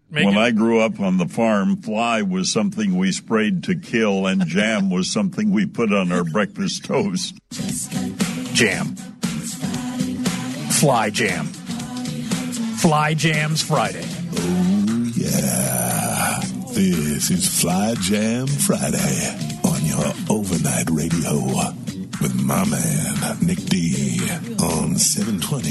When I grew up on the farm, fly was something we sprayed to kill, and jam was something we put on our breakfast toast. Jam. Fly jam. Fly Jams Friday. Oh, yeah. This is Fly Jam Friday on your overnight radio with my man, Nick D, on 720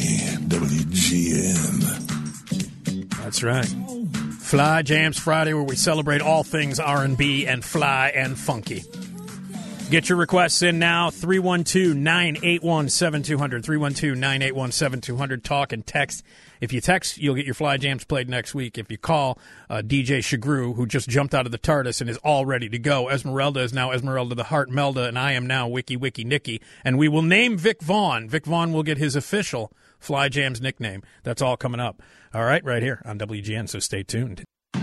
WGN. That's right. Fly Jams Friday, where we celebrate all things R&B and fly and funky. Get your requests in now, 312-981-7200, 312-981-7200. Talk and text. If you text, you'll get your Fly Jams played next week. If you call DJ Shagru, who just jumped out of the TARDIS and is all ready to go, Esmeralda is now Esmeralda the Heart Melda, and I am now Wiki Nikki. And we will name Vic Vaughn. Vic Vaughn will get his official Fly Jams nickname. That's all coming up. All right, right here on WGN, so stay tuned.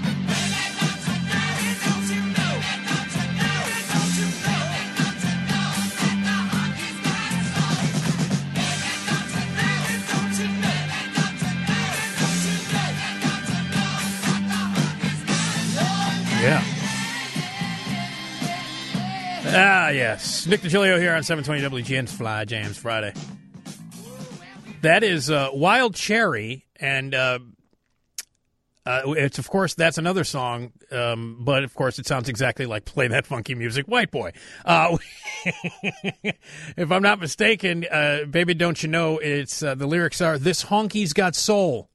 Yeah. Ah, yes. Nick DiGilio here on 720 WGN's Fly Jams Friday. That is Wild Cherry, and it's, of course, that's another song, but, of course, it sounds exactly like Play That Funky Music, White Boy. If I'm not mistaken, Baby Don't You Know, it's the lyrics are, This Honky's Got Soul.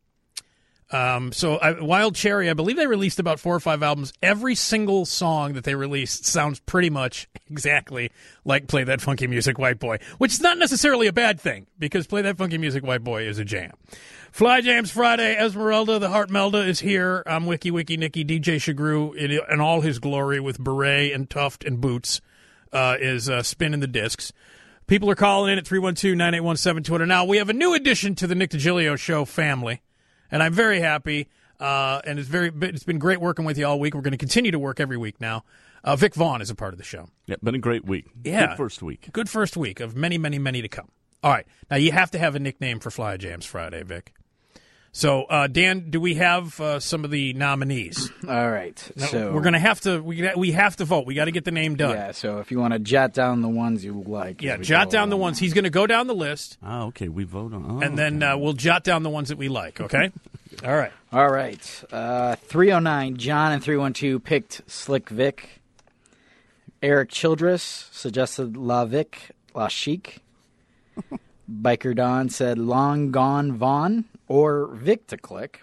Wild Cherry, I believe they released about 4 or 5 albums. Every single song that they released sounds pretty much exactly like Play That Funky Music, White Boy, which is not necessarily a bad thing, because Play That Funky Music, White Boy is a jam. Fly Jams Friday, Esmeralda, the Heart Melda is here. I'm Wiki Nikki. DJ Shagru, in all his glory with beret and tuft and boots, is spinning the discs. People are calling in at 312-981-7200. Now, we have a new addition to the Nick DiGilio Show family. And I'm very happy, and it's been great working with you all week. We're going to continue to work every week now. Vic Vaughn is a part of the show. Yeah, been a great week. Yeah. Good first week. Good first week of many, many, many to come. All right. Now, you have to have a nickname for Fly Jams Friday, Vic. So, Dan, do we have some of the nominees? All right. Now, so we're going to have to we have to vote. We got to get the name done. Yeah, so if you want to jot down the ones you like. Yeah, jot down the ones. He's going to go down the list. Oh, okay. We vote on and then we'll jot down the ones that we like, okay? All right. All right. 309, John and 312 picked Slick Vic. Eric Childress suggested La Vic, La Chic. Biker Don said Long Gone Vaughn or Vic to click.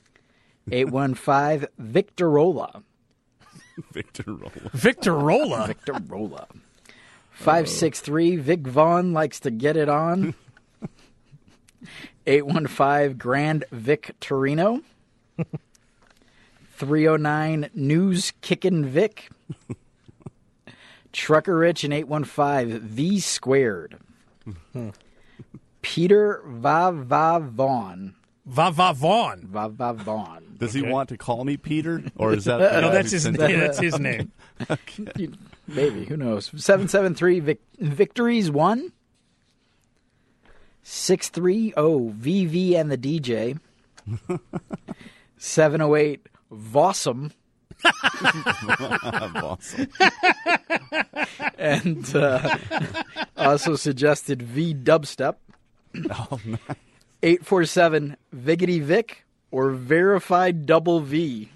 815, Victorola. Victorola? Victorola. 563, Vic Vaughn likes to get it on. 815, Grand Vic Torino. 309, News Kickin' Vic. Trucker Rich and 815, V Squared. Peter Va Vaughn. Va Vaughn. Va Vaughn. Does he want to call me Peter? Or is that no, that's his name. Okay. Maybe. Who knows? 773, Victories 1. 630, VV and the DJ. 708, Vossum. And also suggested V Dubstep. Oh, nice. 847, Viggity Vic or Verified Double V.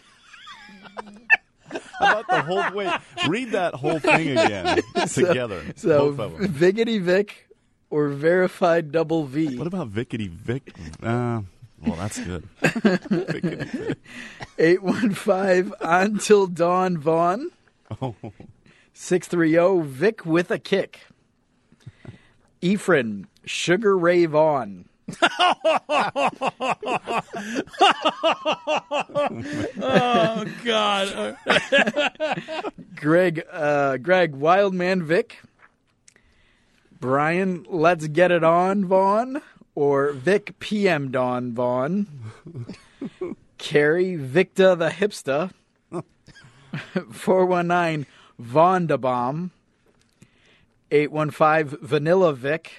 How about the whole wait? Read that whole thing again together. So both of them. Viggity Vic or Verified Double V. What about Vickety Vic? Well, that's good. Vickety Vic. 815, Until Dawn Vaughn. Oh. 630, Vic with a Kick. Ephraim, Sugar Ray Vaughn. Oh, God. Greg, Wildman Vic. Brian, Let's Get It On Vaughn. Or Vic PM Dawn Vaughn. Carrie, Victa the Hipsta. 419, Vondabomb. 815, Vanilla Vic.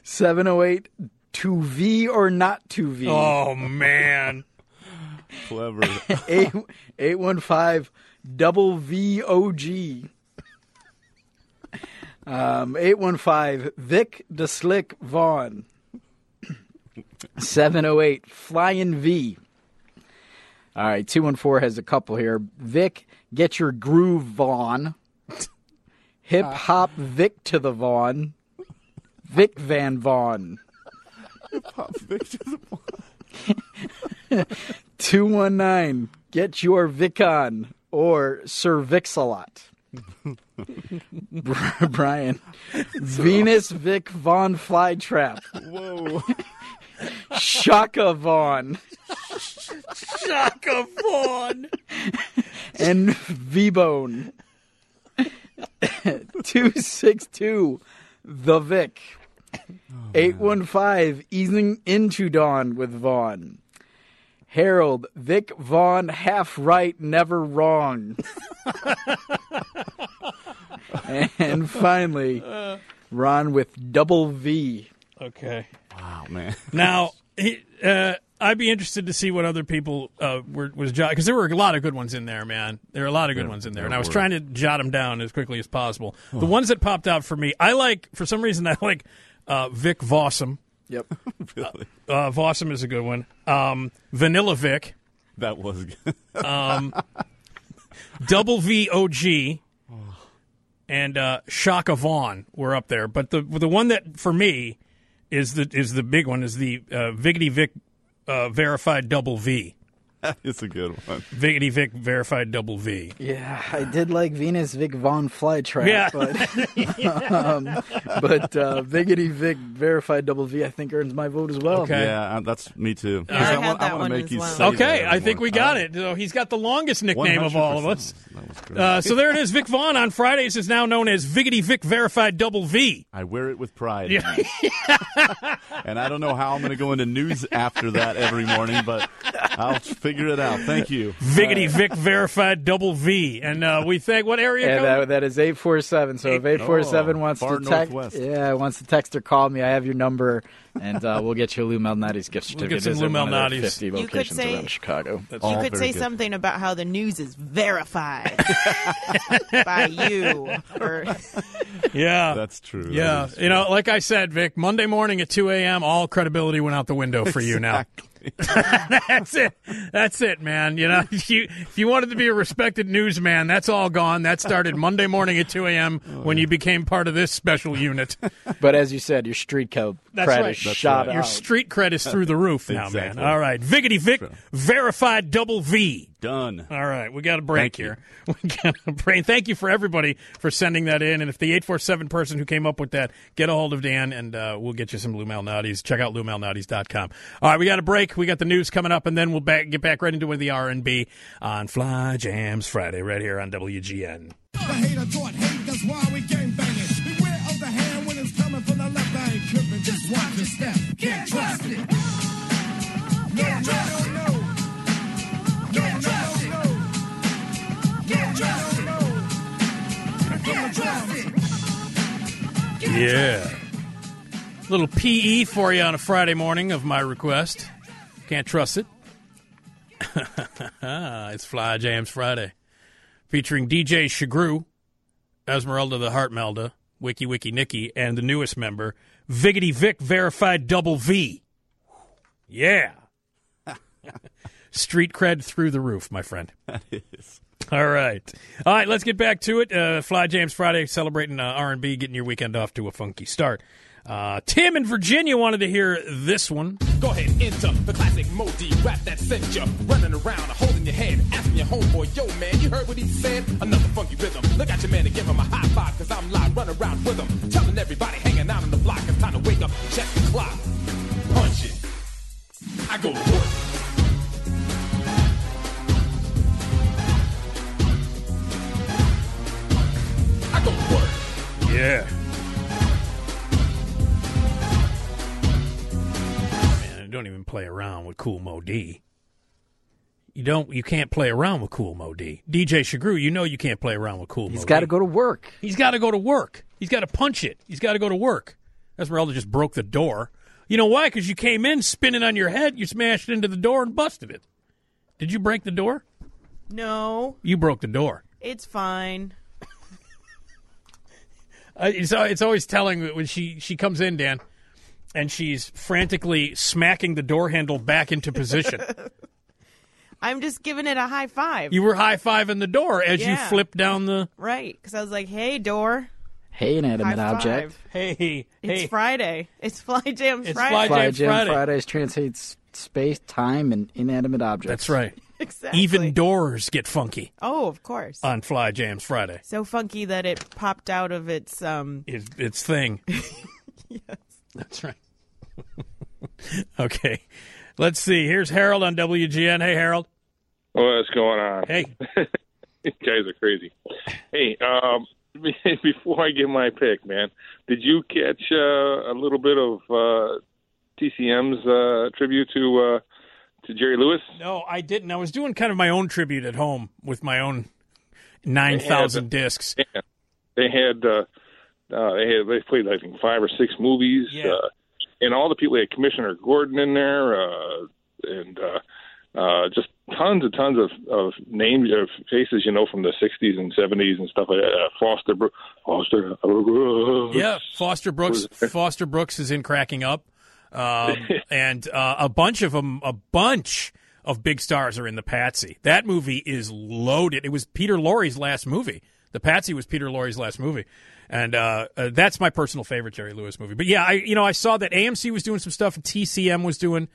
708, to V or not to V. Oh, man. Clever. 815, double VOG. 815, Vic the Slick Vaughn. 708, Flying V. All right, 214 has a couple here. Vic, get your groove Vaughn. Hip hop Vic to the Vaughn. Vic Van Vaughn. Pop Victor the 219, get your Vicon or Sir Vix-a-lot. Brian, Venus Vic Von Flytrap. Whoa. Shaka Vaughn. Shaka Vaughn. And V-Bone. 262, The Vic. 815, easing into dawn with Vaughn. Harold, Vic Vaughn, half right, never wrong. And finally, Ron with double V. Okay. Wow, man. Now, I'd be interested to see what other people was jotting, because there were a lot of good ones in there, man. There are a lot of good ones in there, and I was trying to jot them down as quickly as possible. The ones that popped out for me, for some reason, I like Vic Vossum. Yep. Really? Vossum is a good one. Vanilla Vic. That was good. Double VOG. And Shaka Vaughn were up there. But the one that, for me, is the big one, is the Viggity Vic verified double V. It's a good one. Viggity Vic verified double V. Yeah, I did like Venus Vic Von Flytrap, Yeah. but Viggity Vic verified double V, I think, earns my vote as well. Okay. Yeah, that's me too. I had that wanna one make as you well. say Okay, that I think more. we got it. So he's got the longest nickname of all of us. 100%. That was great. So there it is. Vic Vaughn on Fridays is now known as Viggity Vic verified double V. I wear it with pride. Yeah. And I don't know how I'm going to go into news after that every morning, but I'll figure it out. Thank you. Viggity Vic verified double V. And we thank what area code? Yeah, that is 847. So if 847 wants far to text, northwest. wants to text or call me, I have your number, and we'll get you a Lou Malnati's gift certificate. get some It's Lou at one of their Malnati's. 50 You could locations say- around Chicago. You All could very say good. something about how the news is verified by you. Or, Yeah. That's true. Yeah. That is You know, like I said, Vic, Monday morning at 2 a.m., all credibility went out the window for you now. That's it. That's it, man. You know, if you wanted to be a respected newsman, that's all gone. That started Monday morning at 2 a.m. when you became part of this special unit. But as you said, your street cred That's right. is shot right. Your out. street cred is through the roof now, Exactly. man. All right. Viggity Vic, verified double V. Done. All right, we got a break Thank you. here. We got a break. Thank you for everybody for sending that in. And if the 847 person who came up with that, get a hold of Dan, and we'll get you some Lou Malnati's. Check out LouMalnati's.com. All right, we got a break. We got the news coming up, and then we'll get back right into the R&B on Fly Jams Friday right here on WGN. The hater thought hate, that's why we gang banging. Beware of the hand when it's coming from the left. I ain't tripping, just watch your step. Can't trust it. No, no, no, no. No, no, no, no. Can't trust it. Can't trust it. Yeah. Little PE for you on a Friday morning of my request. Can't trust it. It's Fly Jams Friday. Featuring DJ Shagru, Esmeralda the Heartmelda, Wiki Wiki Nikki, and the newest member, Viggity Vic verified double V. Yeah. Street cred through the roof, my friend. That is. All right, let's get back to it. Fly Jams Friday, celebrating R&B, getting your weekend off to a funky start. Tim in Virginia wanted to hear this one. Go ahead, enter the classic Modi rap that sent you running around, holding your head, asking your homeboy, yo man, you heard what he said? Another funky rhythm. Look at your man and give him a high five, cause I'm live, running around with him, telling everybody hanging out on the block, it's time to wake up and check the clock. Punch it. I go to work. I go to work. Yeah. Man, don't even play around with Cool Mo D. You can't play around with Cool Mo D. DJ Shagru, you know you can't play around with Cool Mo D. He's got to go to work. He's got to go to work. He's got to punch it. He's got to go to work. Esmeralda just broke the door. You know why? Because you came in spinning on your head, you smashed into the door and busted it. Did you break the door? No. You broke the door. It's fine. It's always telling when she comes in, Dan, and she's frantically smacking the door handle back into position. I'm just giving it a high five. You were high-fiving the door as you flipped down the... Right, because I was like, hey, door. Hey, inanimate High object. five. Hey. It's Friday. It's Fly Jam's It's Friday. Fly Jam Jam Friday. Fridays translates space, time, and inanimate objects. That's right. Exactly. Even doors get funky Oh, of course. on Fly Jams Friday. So funky that it popped out of its It's thing. Yes. That's right. Okay. Let's see. Here's Harold on WGN. Hey, Harold. What's going on? Hey. You guys are crazy. Hey, before I give my pick, man, did you catch a little bit of TCM's tribute to Jerry Lewis? No, I didn't. I was doing kind of my own tribute at home with my own 9,000 discs. Yeah. They played, I think, 5 or 6 movies. Yeah. And all the people, they had Commissioner Gordon in there, and just tons and tons of names, of faces, from the 60s and 70s and stuff like that. Foster Brooks. Yeah, Foster Brooks is in Cracking Up. And a bunch of big stars are in The Patsy. That movie is loaded. It was Peter Lorre's last movie. The Patsy was Peter Lorre's last movie. And that's my personal favorite Jerry Lewis movie. But yeah, I saw that AMC was doing some stuff and TCM was doing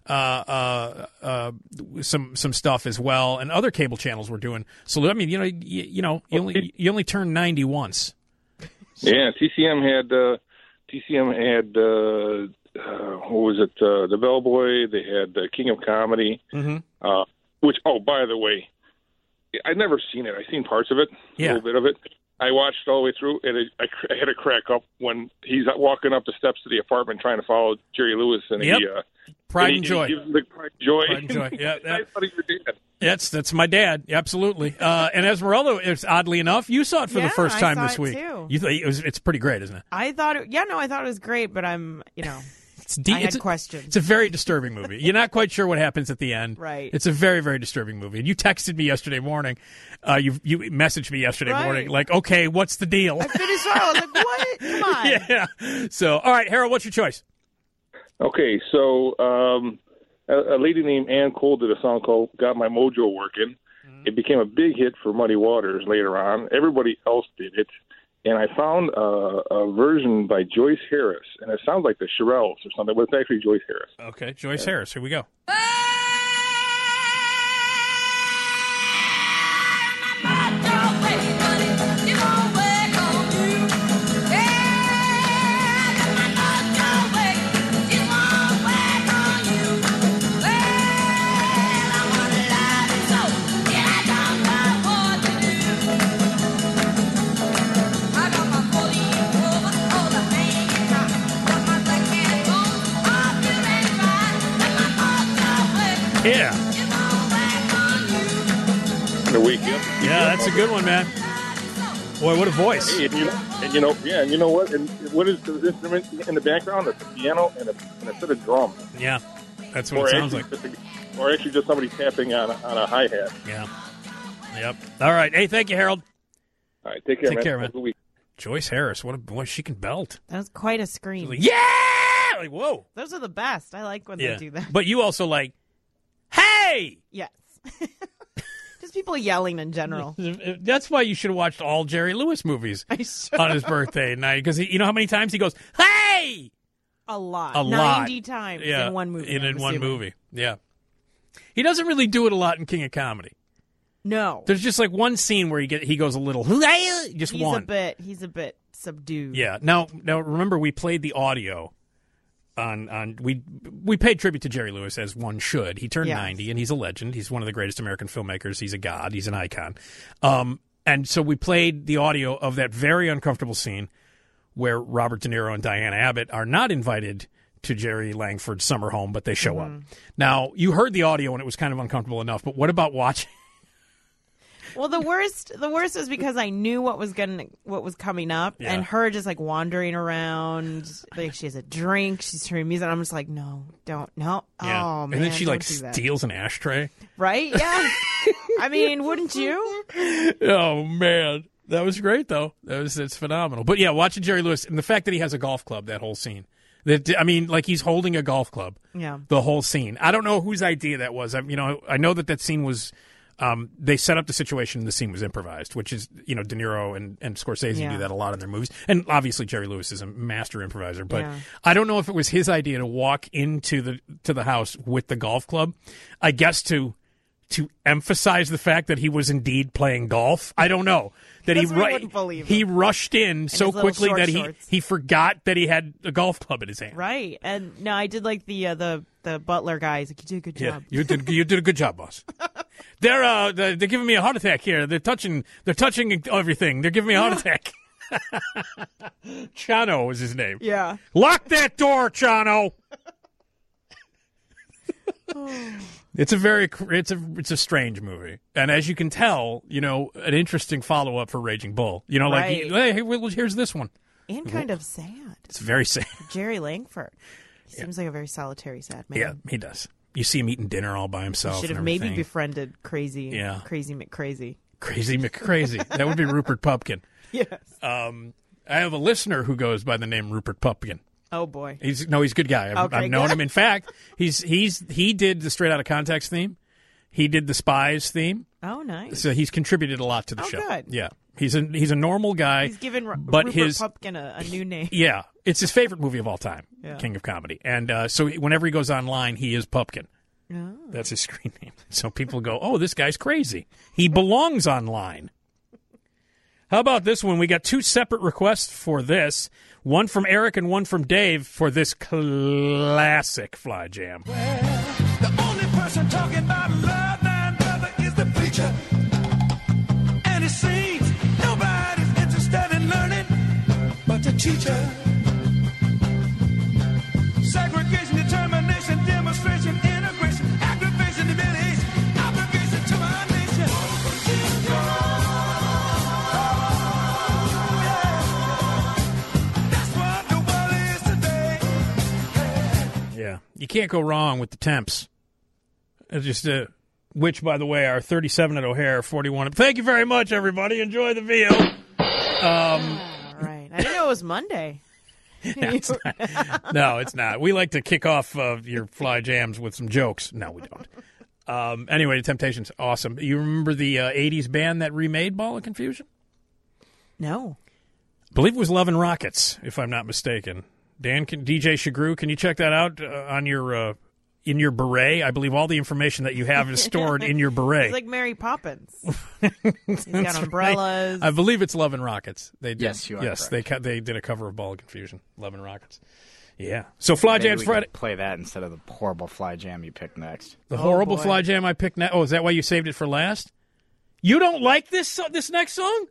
some stuff as well, and other cable channels were doing. So I mean, you only turn 90 once. Yeah, TCM had what was it? The Bellboy. They had King of Comedy. Mm-hmm. Which, by the way, I've never seen it. I've seen parts of it, a little bit of it. I watched all the way through, and I had a crack up when he's walking up the steps to the apartment trying to follow Jerry Lewis, and Pride and Joy. He gives him the Pride and Joy. Pride and Joy. Yeah, I thought he was your dad. That's my dad. Absolutely. And Esmeralda, it's oddly enough, you saw it for the first time this week. Too. It's pretty great, isn't it? I thought it was great, but I'm, I had questions. It's a very disturbing movie. You're not quite sure what happens at the end. Right. It's a very, very disturbing movie. And you texted me yesterday morning. You messaged me yesterday morning, like, okay, what's the deal? I finished I was like, what? Come on. Yeah. So, all right, Harold, what's your choice? Okay, so a lady named Ann Cole did a song called "Got My Mojo Working." It became a big hit for Muddy Waters later on. Everybody else did it. And I found a version by Joyce Harris, and it sounds like the Shirelles or something, but it's actually Joyce Harris. Okay, Joyce Harris. Here we go. Yeah. The weekend. Yeah, that's a good one, man. Boy, what a voice. Hey, and you know what? And what is the instrument in the background? It's a piano and a set of drums. Yeah, that's what it sounds like. Or actually just somebody tapping on a hi-hat. Yeah. Yep. All right. Hey, thank you, Harold. All right, take care, man. Have a good week. Joyce Harris, what a boy, she can belt. That was quite a scream. Like, yeah! Like, whoa. Those are the best. I like when they do that. But you also like, hey! Yes. Just people yelling in general. That's why you should have watched all Jerry Lewis movies on his birthday night. Because you know how many times he goes, hey! A lot. 90 times in one movie. In one movie. Yeah. He doesn't really do it a lot in King of Comedy. No. There's just like one scene where he goes a little, just one. He's a bit subdued. Yeah. Now remember, we played the audio on we paid tribute to Jerry Lewis as one should. He turned 90 and he's a legend. He's one of the greatest American filmmakers. He's a god. He's an icon. And so we played the audio of that very uncomfortable scene where Robert De Niro and Diana Abbott are not invited to Jerry Langford's summer home, but they show up. Now, you heard the audio and it was kind of uncomfortable enough, but what about watching Well, the worst was because I knew what was coming up, Yeah. and her just like wandering around, like she has a drink, she's turning music. And I'm just like, no, don't, no. Yeah. Oh man, and then she like don't do that. steals an ashtray. Right? Yeah. I mean, wouldn't you? Oh man, that was great though. It's phenomenal. But yeah, watching Jerry Lewis and the fact that he has a golf club, that whole scene. That, I mean, like he's holding a golf club. Yeah. The whole scene. I don't know whose idea that was. I know that scene was. They set up the situation and the scene was improvised, which is, De Niro and Scorsese do that a lot in their movies. And obviously Jerry Lewis is a master improviser, but I don't know if it was his idea to walk into the house with the golf club. I guess to emphasize the fact that he was indeed playing golf. I don't know. That he rushed in so quickly that he forgot that he had a golf club in his hand. Right. And no, I did like the butler guy. He's like, you did a good job. You did a good job, boss. They're giving me a heart attack here. They're touching everything. They're giving me a heart attack. Chano was his name. Yeah. Lock that door, Chano. It's a strange movie, and as you can tell, an interesting follow up for Raging Bull. Right. Here's this one, and kind of sad. It's very sad. Jerry Langford. He seems like a very solitary, sad man. Yeah, he does. You see him eating dinner all by himself. Should have maybe befriended Crazy McCrazy. Crazy McCrazy. That would be Rupert Pupkin. Yes. I have a listener who goes by the name Rupert Pupkin. Oh boy. He's a good guy. I've known him. In fact, he did the Straight Outta Context theme. He did the Spies theme. Oh, nice. So he's contributed a lot to the show. Good. Yeah. He's a normal guy. He's given Rupert Pupkin a new name. Yeah. It's his favorite movie of all time, Yeah. King of Comedy. And so whenever he goes online, he is Pupkin. Oh. That's his screen name. So people go, oh, this guy's crazy. He belongs online. How about this one? We got two separate requests for this. One from Eric and one from Dave for this classic Fly Jam. The only person talking about love now, brother, is the preacher. And it seems nobody's interested in learning but the teacher. Segregation, determination, demonstration, integration, aggravation, humiliation, obligation to our nation. That's what the world is today. Yeah. You can't go wrong with the Temps. It's just which, by the way, are 37 at O'Hare, 41. Thank you very much, everybody. Enjoy the VO. All right. I didn't know it was Monday. No, it's not. We like to kick off your Fly Jams with some jokes. No, we don't. Anyway, the Temptations, awesome. You remember the 80s band that remade Ball of Confusion? No. I believe it was Love and Rockets, if I'm not mistaken. DJ Shagru, can you check that out on your in your beret? I believe all the information that you have is stored in your beret. It's like Mary Poppins. He's got umbrellas. Right. I believe it's Love and Rockets. They did. Yes, you are Yes, correct. they did a cover of Ball of Confusion, Love and Rockets. Yeah. So Fly Jam's Maybe we Friday. could play that instead of the horrible Fly Jam you picked next. The horrible boy. Fly Jam I picked next. Oh, is that why you saved it for last? You don't like this next song?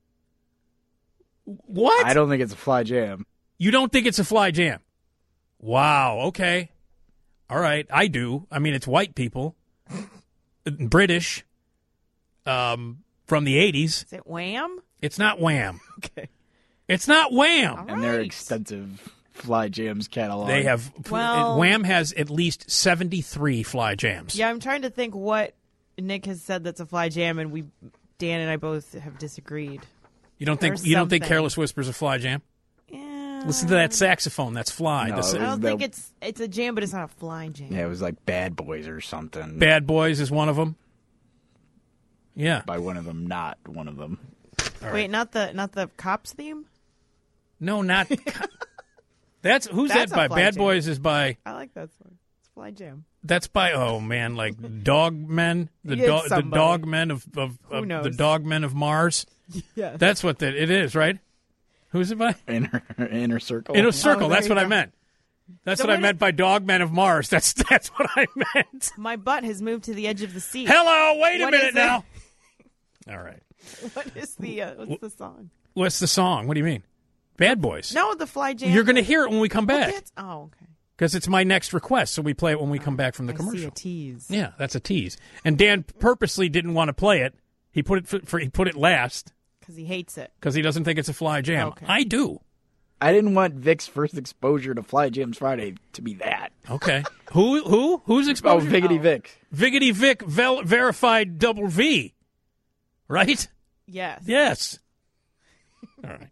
What? I don't think it's a Fly Jam. You don't think it's a Fly Jam? Wow. Okay. All right. I do. I mean, it's white people, British, from the 80s. Is it Wham? It's not Wham. Okay. It's not Wham. All And their right. extensive Fly Jams catalog. They have. Well- Wham has at least 73 Fly Jams. Yeah, I'm trying to think what Nick has said that's a Fly Jam, and Dan and I both have disagreed. You don't think Or Careless something. Whisper's a Fly Jam? Yeah. Listen to that saxophone. That's Fly. No, That's it I was don't the- think it's a jam, but it's not a Fly Jam. Yeah, it was like Bad Boys or something. Bad Boys is one of them. Yeah. By one of them, not one of them. Wait, not the Cops theme? No, not. That's who's That's that a by? Fly Bad Jam. Boys is by. I like that song. It's Fly Jam. That's by. Oh man, like Dog Men, the Yeah, the somebody. Dog Men of knows? the Dog Men of Mars. Yeah. That's what it is, right? Who's it by? Inner Circle. Inner Circle. there that's you what I go. meant. That's So what I what meant by Dog Men of Mars. That's what I meant. My butt has moved to the edge of the seat. Hello, wait a What minute is now. All right. What is the what's the song? What's the song? What do you mean? Bad Boys. No, the Fly Jam. You're going to hear it when we come Well, back that's- Oh, okay. because it's my next request. So we play it when we come back from the I commercial. see a tease. Yeah, that's a tease. And Dan purposely didn't want to play it. He put it last Because he hates it. because he doesn't think it's a Fly Jam. Okay. I do. I didn't want Vic's first exposure to Fly Jam's Friday to be that. Okay. Who's Oh, exposure? Viggity Vic. Viggity Vic verified double V. Right? Yes. Yes. All right.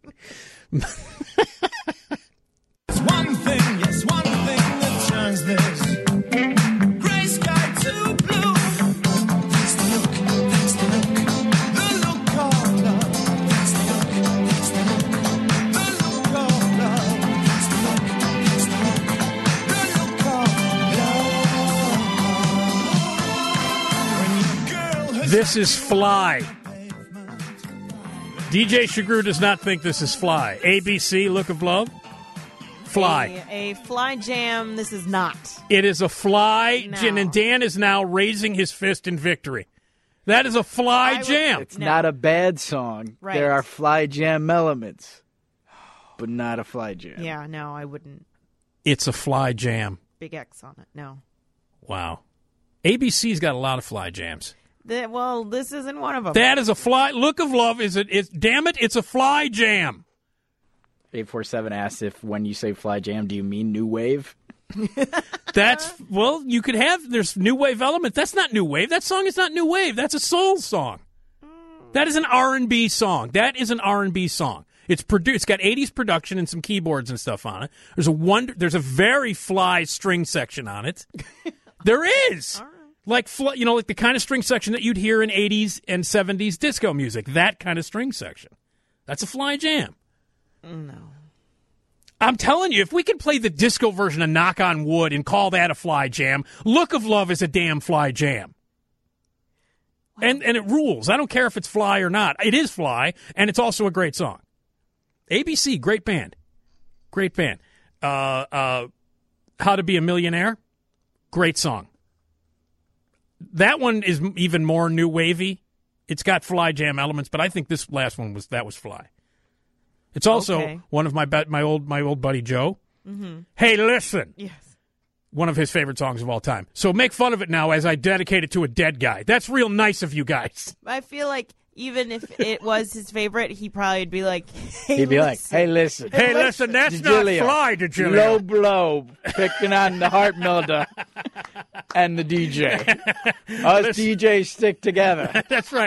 It's one thing that turns this gray sky to blue. It's the look, the look of love. It's the look, the look of love. It's the look, the look of love. When your girl has This is Fly. DJ Shagru does not think this is Fly. ABC, Look of Love. Fly. A Fly Jam, this is not. It is a Fly No. Jam, and Dan is now raising his fist in victory. That is a Fly Jam. It's No. not a bad song. Right. There are Fly Jam elements, but not a Fly Jam. Yeah, no, I wouldn't. It's a Fly Jam. Big X on it. No. Wow. ABC's got a lot of Fly Jams. Well, this isn't one of them. That is a Fly. Look of Love is it? Damn it! It's a Fly Jam. 847 asks if when you say Fly Jam, do you mean new wave? You could have. There's new wave element. That's not new wave. That song is not new wave. That's a soul song. That is an R&B song. It's produced. It's got 80s production and some keyboards and stuff on it. There's a very Fly string section on it. There is. Like like the kind of string section that you'd hear in 80s and 70s disco music. That kind of string section. That's a Fly Jam. No. I'm telling you, if we can play the disco version of Knock on Wood and call that a Fly Jam, Look of Love is a damn Fly Jam. Wow. And it rules. I don't care if it's Fly or not. It is Fly, and it's also a great song. ABC, great band. Great band. How to Be a Millionaire, great song. That one is even more new wavy. It's got Fly Jam elements, but I think this last one was Fly. It's also one of my old buddy Joe. Mm-hmm. Hey, listen. Yes. One of his favorite songs of all time. So make fun of it now as I dedicate it to a dead guy. That's real nice of you guys. I feel like even if it was his favorite, he probably would be like, hey, He'd be like, listen. hey, listen. Hey, listen, that's DeGilio. not Fly, DeGilio. Low blow, picking on the heart melder and the DJ. Us DJs stick together. That's right.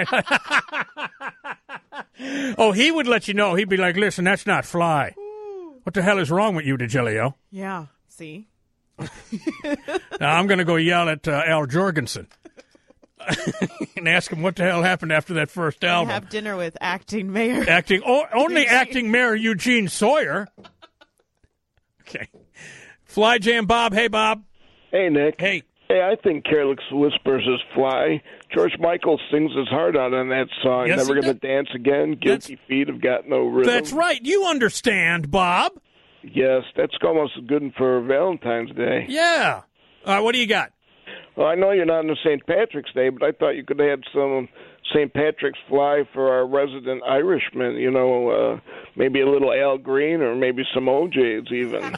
Oh, he would let you know. He'd be like, listen, that's not Fly. What the hell is wrong with you, DeGilio? Yeah, see? Now I'm going to go yell at Al Jorgensen and ask him what the hell happened after that first album. Have dinner with acting mayor. Only acting mayor Eugene Sawyer. Okay. Fly Jam Bob. Hey, Bob. Hey, Nick. Hey. Hey, I think Careless Whispers is Fly. George Michael sings his heart out on that song. Yes, Never he Gonna does. Dance Again. Guilty Feet have got no rhythm. That's right. You understand, Bob. Yes, that's almost good for Valentine's Day. Yeah. All right, what do you got? Well, I know you're not on the St. Patrick's Day, but I thought you could have some St. Patrick's Fly for our resident Irishman. Maybe a little Al Green or maybe some OJs even.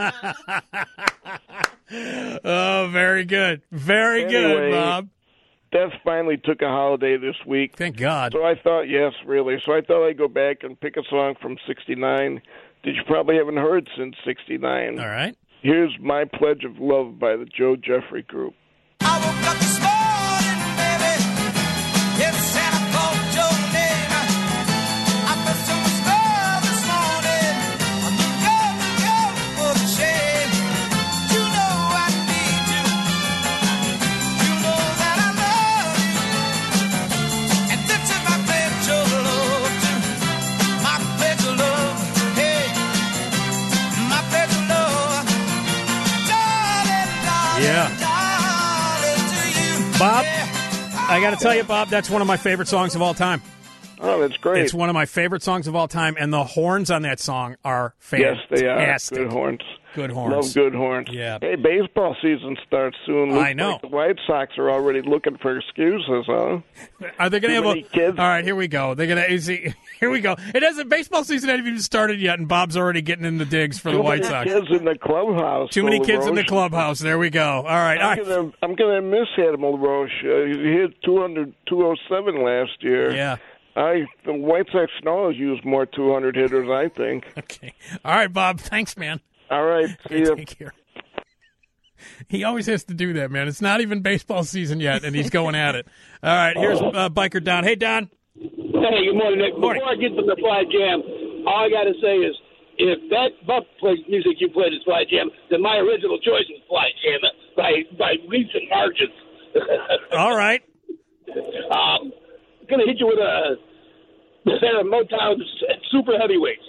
Oh, very good. Very Anyway, good, Bob. Death finally took a holiday this week. Thank God. So I thought, yes, really. So I thought I'd go back and pick a song from '69 that you probably haven't heard since '69. All right. Here's My Pledge of Love by the Joe Jeffrey Group. I woke up this morning, baby. Yes, Santa Claus your name. I felt so much love this morning. I'm going for the shame. You know I need you. You know that I love you. And this is my pledge of love too. My pledge of love. Hey, my pledge of love. Darling, Yeah. darling, to you. Bob, I got to tell you, Bob, that's one of my favorite songs of all time. Oh, that's great. It's one of my favorite songs of all time, and the horns on that song are fantastic. Yes, they are. Good horns. Good horns. Love good horns. Yeah. Hey, baseball season starts soon. Looks I know. Like the White Sox are already looking for excuses, huh? Are they going to have many kids? All right, here we go. They're going to here we go. It hasn't. Baseball season hasn't even started yet, and Bob's already getting in the digs for the White Sox. Too many kids in the clubhouse. Too many kids in the LaRoche. clubhouse. There we go. All right. I'm gonna miss Adam LaRoche. He hit 207 last year. Yeah. The White Sox can always use more 200 hitters, I think. Okay. All right, Bob. Thanks, man. All right. See ya. Take care. He always has to do that, man. It's not even baseball season yet, and he's going at it. All right, here's Biker Don. Hey, Don. Hey, good morning, Nick. Before I get to the Fly Jam, all I got to say is, if that Buck music you played is Fly Jam, then my original choice was Fly Jam by leaps and margins. All right. I'm going to hit you with a set of Motown super heavyweights.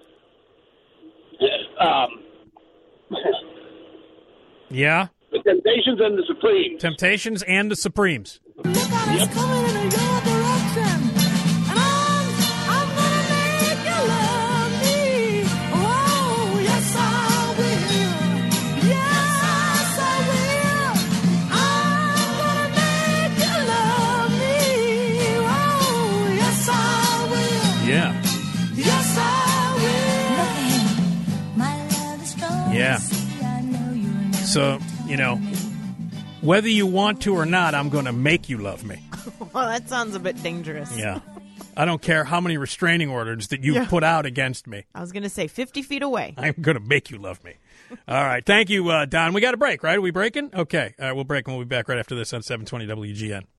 Yeah. The Temptations and the Supremes. Temptations and the Supremes. Yeah. Yeah. So, whether you want to or not, I'm going to make you love me. Well, that sounds a bit dangerous. Yeah. I don't care how many restraining orders that you've put out against me. I was going to say 50 feet away. I'm going to make you love me. All right. Thank you, Don. We got a break, right? Are we breaking? Okay. All right, we'll break and we'll be back right after this on 720 WGN.